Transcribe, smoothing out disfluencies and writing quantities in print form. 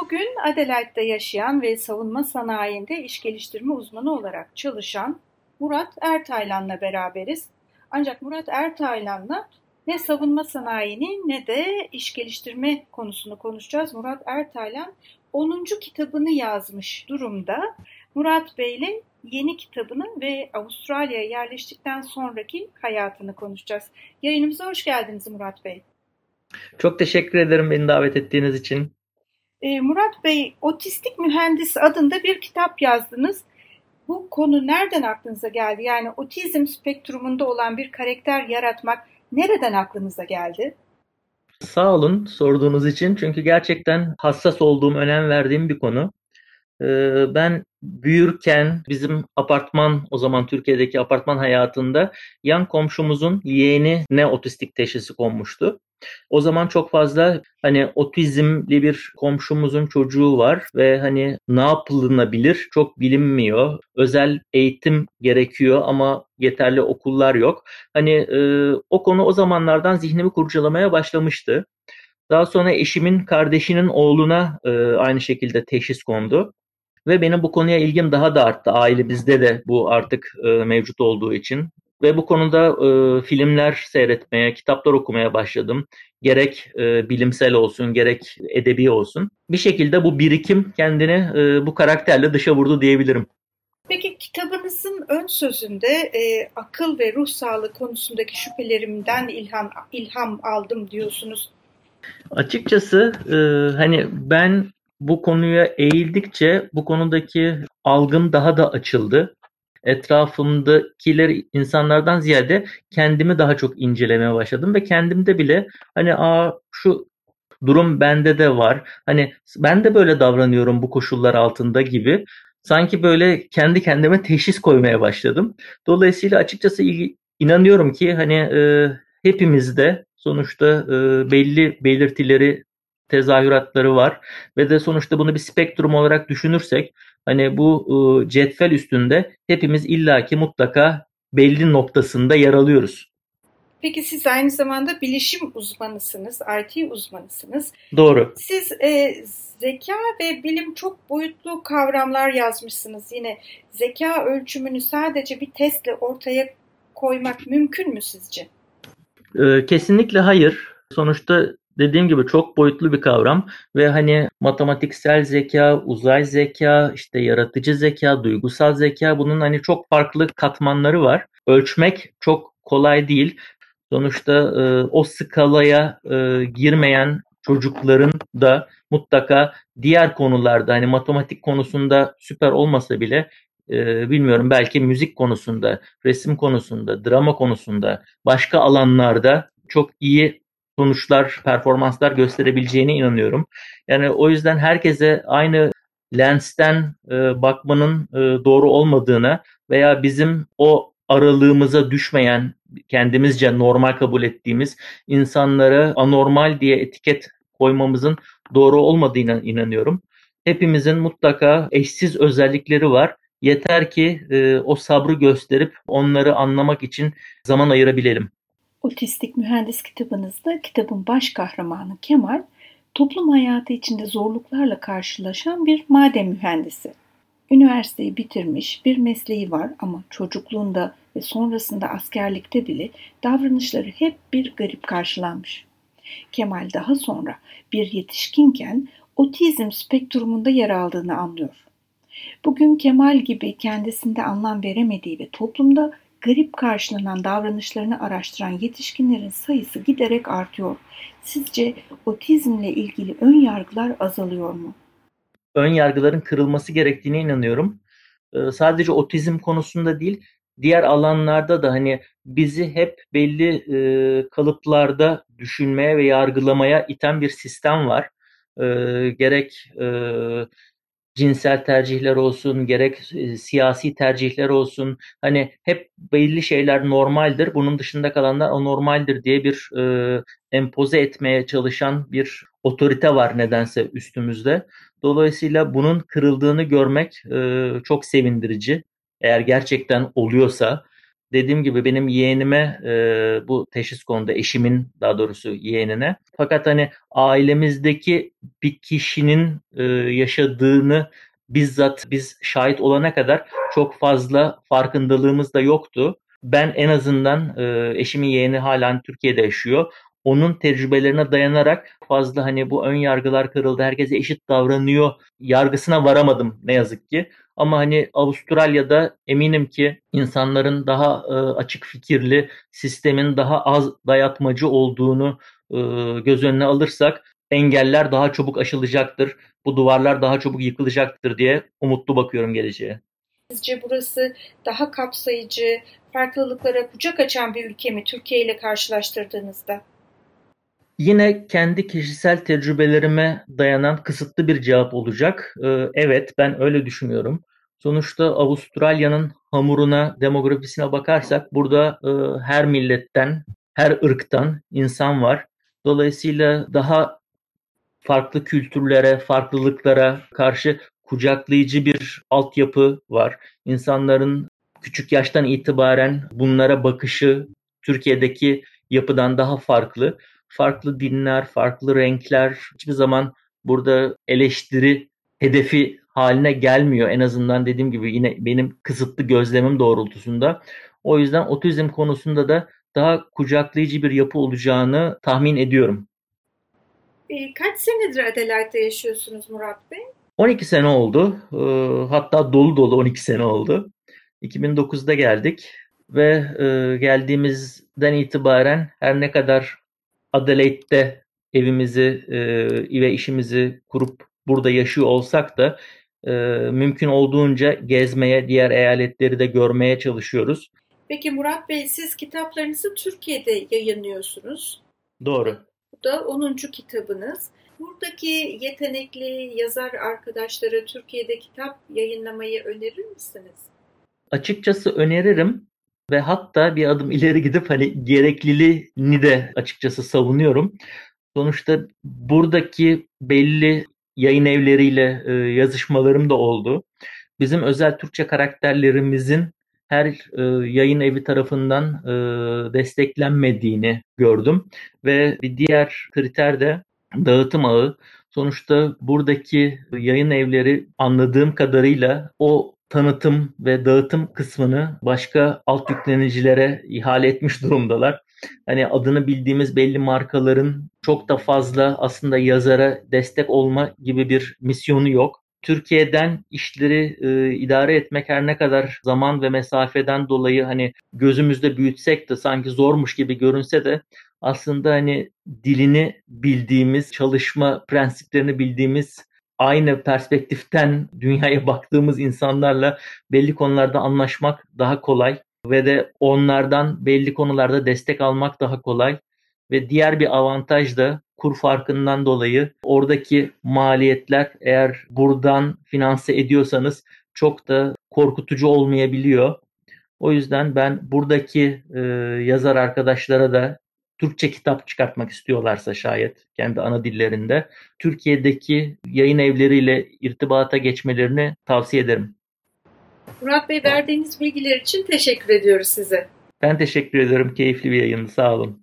Bugün Adelaide'de yaşayan ve savunma sanayinde iş geliştirme uzmanı olarak çalışan Murat Ertaylan'la beraberiz. Ancak Murat Ertaylan'la ne savunma sanayini ne de iş geliştirme konusunu konuşacağız. Murat Ertaylan 10. kitabını yazmış durumda. Murat Bey'le yeni kitabını ve Avustralya'ya yerleştikten sonraki hayatını konuşacağız. Yayınımıza hoş geldiniz Murat Bey. Çok teşekkür ederim beni davet ettiğiniz için. Murat Bey, Otistik Mühendis adında bir kitap yazdınız. Bu konu nereden aklınıza geldi? Yani otizm spektrumunda olan bir karakter yaratmak nereden aklınıza geldi? Sağ olun sorduğunuz için çünkü gerçekten hassas olduğum, önem verdiğim bir konu. Ben büyürken bizim apartman, o zaman Türkiye'deki apartman hayatında yan komşumuzun yeğenine otistik teşhisi konmuştu. O zaman çok fazla hani otizmli bir komşumuzun çocuğu var ve hani ne yapılabilir çok bilinmiyor. Özel eğitim gerekiyor ama yeterli okullar yok. O konu o zamanlardan zihnimi kurcalamaya başlamıştı. Daha sonra eşimin kardeşinin oğluna aynı şekilde teşhis kondu. Ve benim bu konuya ilgim daha da arttı. Ailemizde de bu artık mevcut olduğu için. Ve bu konuda filmler seyretmeye, kitaplar okumaya başladım. Gerek bilimsel olsun, gerek edebi olsun. Bir şekilde bu birikim kendini bu karakterle dışa vurdu diyebilirim. Peki kitabınızın ön sözünde akıl ve ruh sağlığı konusundaki şüphelerimden ilham aldım diyorsunuz. Açıkçası hani ben bu konuya eğildikçe bu konudaki algım daha da açıldı. Etrafımdakiler insanlardan ziyade kendimi daha çok incelemeye başladım ve kendimde bile hani şu durum bende de var. Hani ben de böyle davranıyorum bu koşullar altında gibi. Sanki böyle kendi kendime teşhis koymaya başladım. Dolayısıyla açıkçası inanıyorum ki hepimizde sonuçta belli belirtileri, tezahüratları var ve de sonuçta bunu bir spektrum olarak düşünürsek hani bu cetvel üstünde hepimiz illaki mutlaka belli noktasında yer alıyoruz. Peki siz aynı zamanda bilişim uzmanısınız, IT uzmanısınız. Doğru. Siz zeka ve bilim çok boyutlu kavramlar yazmışsınız. Yine zeka ölçümünü sadece bir testle ortaya koymak mümkün mü sizce? Kesinlikle hayır. Sonuçta dediğim gibi çok boyutlu bir kavram ve hani matematiksel zeka, uzay zeka, işte yaratıcı zeka, duygusal zeka bunun hani çok farklı katmanları var. Ölçmek çok kolay değil. Sonuçta o skalaya girmeyen çocukların da mutlaka diğer konularda hani matematik konusunda süper olmasa bile bilmiyorum belki müzik konusunda, resim konusunda, drama konusunda, başka alanlarda çok iyi sonuçlar, performanslar gösterebileceğine inanıyorum. Yani o yüzden herkese aynı lensten bakmanın doğru olmadığına veya bizim o aralığımıza düşmeyen, kendimizce normal kabul ettiğimiz insanlara anormal diye etiket koymamızın doğru olmadığına inanıyorum. Hepimizin mutlaka eşsiz özellikleri var. Yeter ki o sabrı gösterip onları anlamak için zaman ayırabilelim. Otistik Mühendis kitabınızda kitabın baş kahramanı Kemal, toplum hayatı içinde zorluklarla karşılaşan bir maden mühendisi. Üniversiteyi bitirmiş, bir mesleği var ama çocukluğunda ve sonrasında askerlikte bile davranışları hep bir garip karşılanmış. Kemal daha sonra bir yetişkinken otizm spektrumunda yer aldığını anlıyor. Bugün Kemal gibi kendisinde anlam veremediği ve toplumda garip karşılanan davranışlarını araştıran yetişkinlerin sayısı giderek artıyor. Sizce otizmle ilgili ön yargılar azalıyor mu? Ön yargıların kırılması gerektiğine inanıyorum. Sadece otizm konusunda değil, diğer alanlarda da hani bizi hep belli kalıplarda düşünmeye ve yargılamaya iten bir sistem var. Gerek cinsel tercihler olsun, gerek siyasi tercihler olsun. Hani hep belli şeyler normaldir, bunun dışında kalanlar anormaldir diye bir empoze etmeye çalışan bir otorite var nedense üstümüzde. Dolayısıyla bunun kırıldığını görmek çok sevindirici. Eğer gerçekten oluyorsa dediğim gibi benim yeğenime bu teşhis kondu, eşimin daha doğrusu yeğenine. Fakat hani ailemizdeki bir kişinin yaşadığını bizzat biz şahit olana kadar çok fazla farkındalığımız da yoktu. Ben en azından eşimin yeğeni halen Türkiye'de yaşıyor. Onun tecrübelerine dayanarak fazla hani bu ön yargılar kırıldı, herkese eşit davranıyor yargısına varamadım ne yazık ki. Ama hani Avustralya'da eminim ki insanların daha açık fikirli, sistemin daha az dayatmacı olduğunu e, göz önüne alırsak engeller daha çabuk aşılacaktır, bu duvarlar daha çabuk yıkılacaktır diye umutlu bakıyorum geleceğe. Sizce burası daha kapsayıcı, farklılıklara kucak açan bir ülke mi Türkiye ile karşılaştırdığınızda? Yine kendi kişisel tecrübelerime dayanan kısıtlı bir cevap olacak. Evet, ben öyle düşünüyorum. Sonuçta Avustralya'nın hamuruna, demografisine bakarsak burada her milletten, her ırktan insan var. Dolayısıyla daha farklı kültürlere, farklılıklara karşı kucaklayıcı bir altyapı var. İnsanların küçük yaştan itibaren bunlara bakışı Türkiye'deki yapıdan daha farklı. Farklı dinler, farklı renkler hiçbir zaman burada eleştiri hedefi haline gelmiyor. En azından dediğim gibi yine benim kısıtlı gözlemim doğrultusunda. O yüzden otizm konusunda da daha kucaklayıcı bir yapı olacağını tahmin ediyorum. Kaç senedir Adelaide'de yaşıyorsunuz Murat Bey? 12 sene oldu. Hatta dolu dolu 12 sene oldu. 2009'da geldik ve geldiğimizden itibaren her ne kadar Adelaide'de evimizi ve işimizi kurup burada yaşıyor olsak da e, mümkün olduğunca gezmeye, diğer eyaletleri de görmeye çalışıyoruz. Peki Murat Bey, siz kitaplarınızı Türkiye'de yayınlıyorsunuz. Doğru. Bu da 10. kitabınız. Buradaki yetenekli yazar arkadaşlara Türkiye'de kitap yayınlamayı önerir misiniz? Açıkçası öneririm ve hatta bir adım ileri gidip hani gerekliliğini de açıkçası savunuyorum. Sonuçta buradaki belli yayın evleriyle yazışmalarım da oldu. Bizim özel Türkçe karakterlerimizin her yayın evi tarafından desteklenmediğini gördüm. Ve bir diğer kriter de dağıtım ağı. Sonuçta buradaki yayın evleri anladığım kadarıyla o tanıtım ve dağıtım kısmını başka alt yüklenicilere ihale etmiş durumdalar. Hani adını bildiğimiz belli markaların çok da fazla aslında yazara destek olma gibi bir misyonu yok. Türkiye'den işleri idare etmek her ne kadar zaman ve mesafeden dolayı hani gözümüzde büyütsek de sanki zormuş gibi görünse de aslında hani dilini bildiğimiz, çalışma prensiplerini bildiğimiz, aynı perspektiften dünyaya baktığımız insanlarla belli konularda anlaşmak daha kolay ve de onlardan belli konularda destek almak daha kolay. Ve diğer bir avantaj da kur farkından dolayı oradaki maliyetler eğer buradan finanse ediyorsanız çok da korkutucu olmayabiliyor. O yüzden ben buradaki yazar arkadaşlara da Türkçe kitap çıkartmak istiyorlarsa şayet kendi ana dillerinde Türkiye'deki yayın evleriyle irtibata geçmelerini tavsiye ederim. Murat Bey, verdiğiniz bilgiler için teşekkür ediyoruz size. Ben teşekkür ederim. Keyifli bir yayındı. Sağ olun.